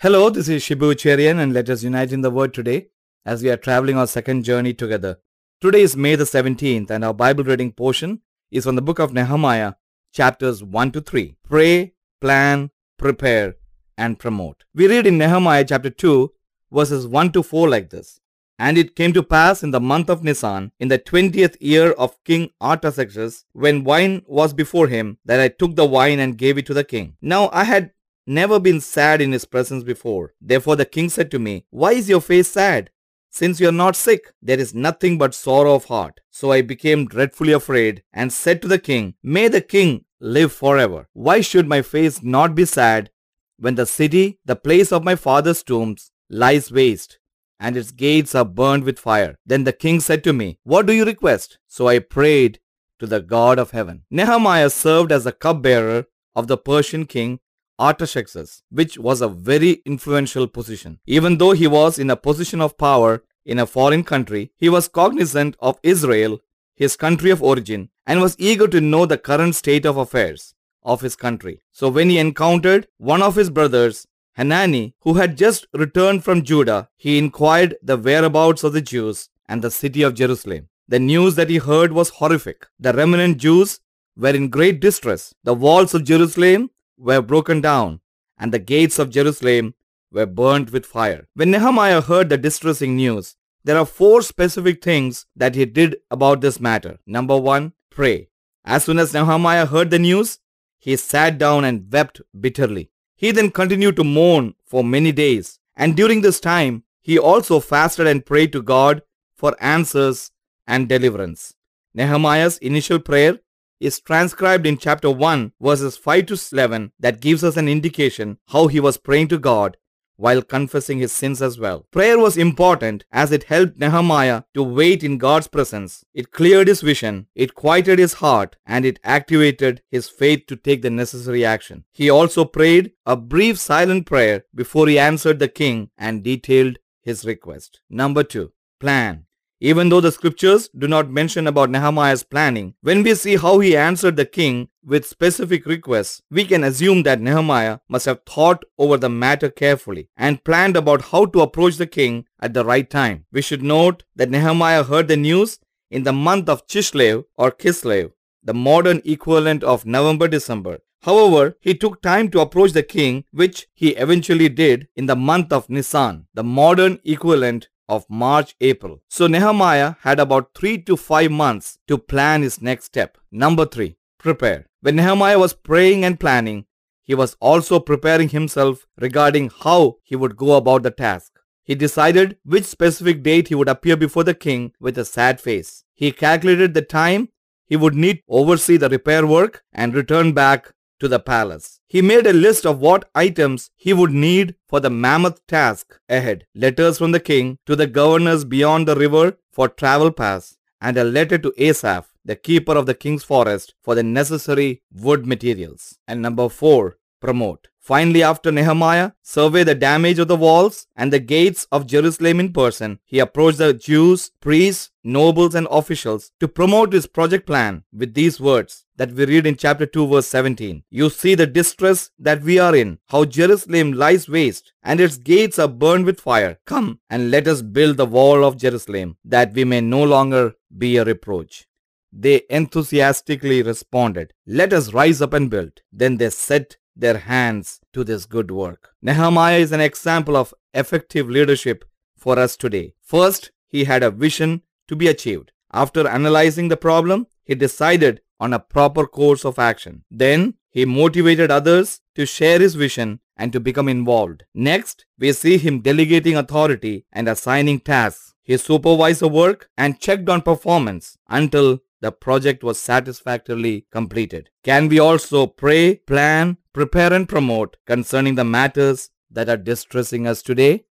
Hello, this is Shibu Cherian, and let us unite in the Word today as we are traveling our second journey together. Today is May the 17th, and our Bible reading portion is from the book of Nehemiah, chapters 1 to 3. Pray, plan, prepare, and promote. We read in Nehemiah chapter 2, verses 1 to 4 like this. And it came to pass in the month of Nisan, in the 20th year of King Artaxerxes, when wine was before him, that I took the wine and gave it to the king. Now I had never been sad in his presence before. Therefore the king said to me, Why is your face sad? Since you are not sick, there is nothing but sorrow of heart. So I became dreadfully afraid and said to the king, May the king live forever. Why should my face not be sad when the city, the place of my father's tombs, lies waste, and its gates are burned with fire? Then the king said to me, What do you request? So I prayed to the God of heaven. Nehemiah served as the cupbearer of the Persian king Artaxerxes, which was a very influential position. Even though he was in a position of power in a foreign country, he was cognizant of Israel, his country of origin, and was eager to know the current state of affairs of his country. So when he encountered one of his brothers, Hanani, who had just returned from Judah, he inquired the whereabouts of the Jews and the city of Jerusalem. The news that he heard was horrific. The remnant Jews were in great distress. The walls of Jerusalem were broken down, and the gates of Jerusalem were burnt with fire. When Nehemiah heard the distressing news, there are 4 specific things that he did about this matter. Number 1, pray. As soon as Nehemiah heard the news, he sat down and wept bitterly. He then continued to mourn for many days, and during this time, he also fasted and prayed to God for answers and deliverance. Nehemiah's initial prayer is transcribed in chapter 1 verses 5 to 11 that gives us an indication how he was praying to God while confessing his sins as well. Prayer was important as it helped Nehemiah to wait in God's presence. It cleared his vision, it quieted his heart, and it activated his faith to take the necessary action. He also prayed a brief silent prayer before he answered the king and detailed his request. Number 2, plan. Even though the scriptures do not mention about Nehemiah's planning, when we see how he answered the king with specific requests, we can assume that Nehemiah must have thought over the matter carefully and planned about how to approach the king at the right time. We should note that Nehemiah heard the news in the month of Chislev or Kislev, the modern equivalent of November-December. However, he took time to approach the king, which he eventually did in the month of Nisan, the modern equivalent of March-April. So Nehemiah had about 3 to 5 months to plan his next step. Number 3, prepare. When Nehemiah was praying and planning, he was also preparing himself regarding how he would go about the task. He decided which specific date he would appear before the king with a sad face. He calculated the time he would need to oversee the repair work and return back to the palace. He made a list of what items he would need for the mammoth task ahead. Letters from the king to the governors beyond the river for travel pass, and a letter to Asaph, the keeper of the king's forest, for the necessary wood materials. And number 4, promote. Finally, after Nehemiah surveyed the damage of the walls and the gates of Jerusalem in person, he approached the Jews, priests, nobles, and officials to promote his project plan with these words that we read in chapter 2 verse 17. You see the distress that we are in, how Jerusalem lies waste and its gates are burned with fire. Come and let us build the wall of Jerusalem, that we may no longer be a reproach. They enthusiastically responded, Let us rise up and build. Then they set their hands to this good work. Nehemiah is an example of effective leadership for us today. First, he had a vision to be achieved. After analyzing the problem, he decided on a proper course of action. Then, he motivated others to share his vision and to become involved. Next, we see him delegating authority and assigning tasks. He supervised the work and checked on performance until the project was satisfactorily completed. Can we also pray, plan, prepare, and promote concerning the matters that are distressing us today?